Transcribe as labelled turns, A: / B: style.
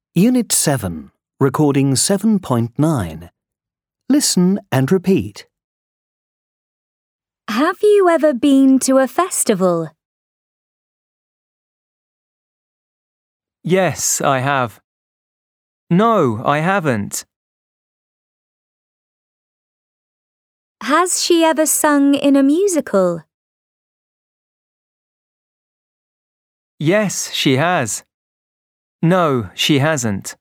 A: Unit 7, Recording 7.9. Listen and repeat.
B: Have you ever been to a festival?
C: Yes, I have. No, I haven't.
B: Has she ever sung in a musical?
C: Yes, she has. No, she hasn't.